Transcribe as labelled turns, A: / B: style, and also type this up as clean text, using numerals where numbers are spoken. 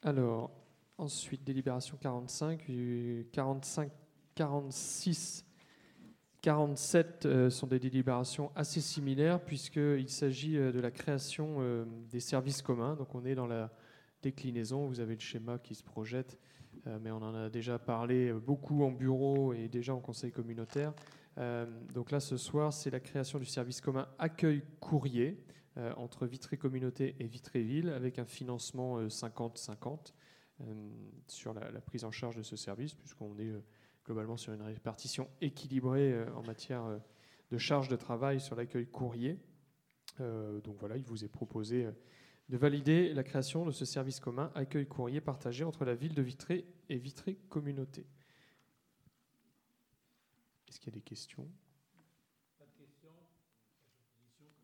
A: Alors, ensuite, délibération 45, 45, 46, 47 sont des délibérations assez similaires puisqu'il s'agit de la création des services communs. Donc on est dans la déclinaison, vous avez le schéma qui se projette, mais on en a déjà parlé beaucoup en bureau et déjà en conseil communautaire. Donc là, ce soir, c'est la création du service commun accueil courrier entre Vitré Communauté et Vitré-Ville avec un financement 50-50 sur la prise en charge de ce service puisqu'on est globalement sur une répartition équilibrée en matière de charge de travail sur l'accueil courrier. Donc voilà, il vous est proposé de valider la création de ce service commun accueil courrier partagé entre la ville de Vitré et Vitré Communauté. Est-ce qu'il y a des questions ?